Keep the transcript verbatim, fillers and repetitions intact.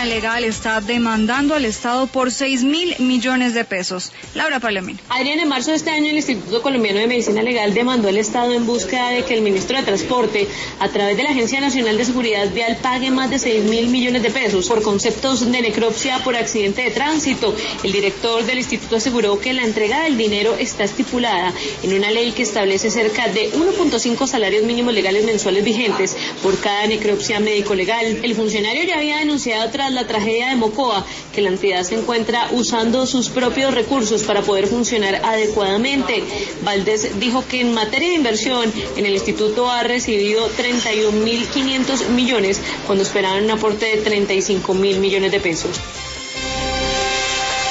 Legal está demandando al Estado por seis mil millones de pesos. Laura Palomino. Adriana, en marzo de este año el Instituto Colombiano de Medicina Legal demandó al Estado en búsqueda de que el ministro de Transporte, a través de la Agencia Nacional de Seguridad Vial, pague más de seis mil millones de pesos por conceptos de necropsia por accidente de tránsito. El director del instituto aseguró que la entrega del dinero está estipulada en una ley que establece cerca de uno punto cinco salarios mínimos legales mensuales vigentes por cada necropsia médico-legal. El funcionario ya había denunciado tras la tragedia de Mocoa que la entidad se encuentra usando sus propios recursos para poder funcionar adecuadamente. Valdés dijo que en materia de inversión en el instituto ha recibido treinta y un mil quinientos millones cuando esperaban un aporte de treinta y cinco mil millones de pesos.